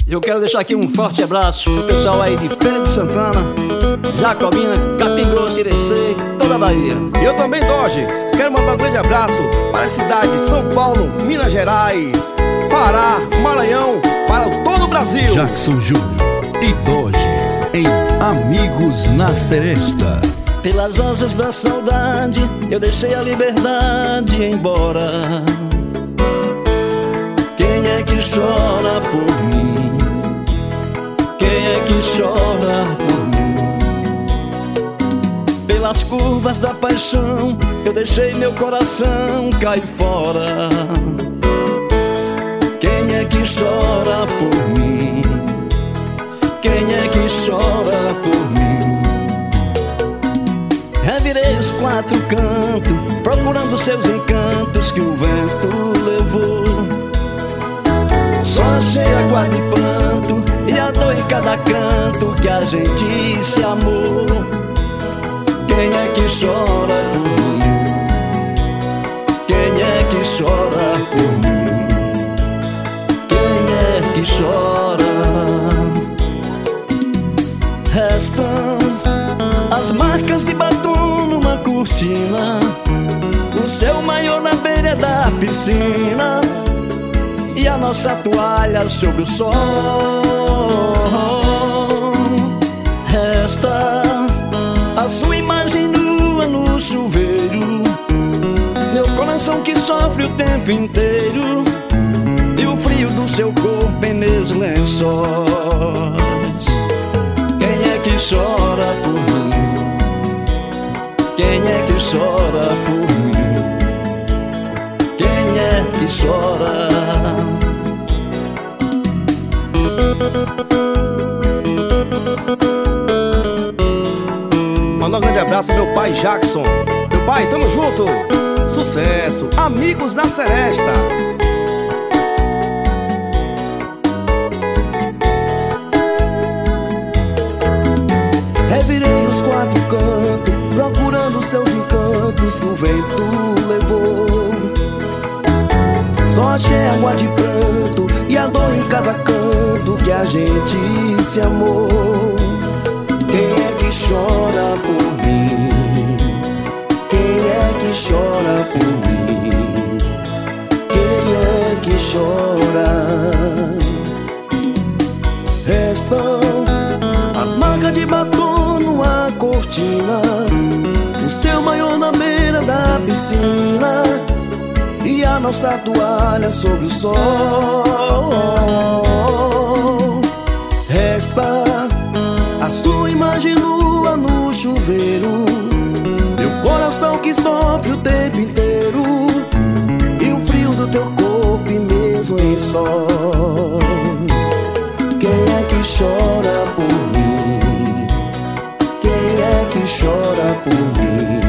Eu quero deixar aqui um forte abraço pro pessoal aí de Feira de Santana, Jacobina, Capim Grosso, Irecê, toda a Bahia. Eu também, Doge, quero mandar um grande abraço para a cidade de São Paulo, Minas Gerais, Pará, Maranhão, para todo o Brasil. Jackson Júnior e Doge em Amigos na Seresta. Pelas rosas da saudade eu deixei a liberdade embora. Quem é que chora por mim? Quem é que chora por mim? Pelas curvas da paixão eu deixei meu coração cair fora. Quem é que chora por mim? Quem é que chora por mim? Revirei os quatro cantos, procurando seus encantos que o vento levou. Só achei água de pranto e a dor em cada canto que a gente se amou. Quem é que chora por mim? Quem é que chora por mim? Quem é que chora? Restam as marcas de batom numa cortina, o seu maiô na beira da piscina e a nossa toalha sobre o sol. Resta a sua imagem nua no chuveiro, meu coração que sofre o tempo inteiro e o frio do seu corpo em meus lençóis. Quem é que chora por mim? Quem é que chora por mim? Quem é que chora? Manda um grande abraço ao meu pai Jackson. Meu pai, tamo junto. Sucesso, Amigos na Seresta. Revirei os quatro cantos, procurando seus encantos que o vento levou. Só achei água de pranto e a dor em cada canto que a gente se amou. Quem é que chora por mim? Quem é que chora por mim? Quem é que chora? Restam as marcas de batom numa cortina, o seu maiô na beira da piscina e a nossa toalha sobre o sol. Resta a sua imagem nua no chuveiro, meu coração que sofre o tempo inteiro e o frio do teu corpo e meus lençóis. Quem é que chora por mim? Quem é que chora por mim?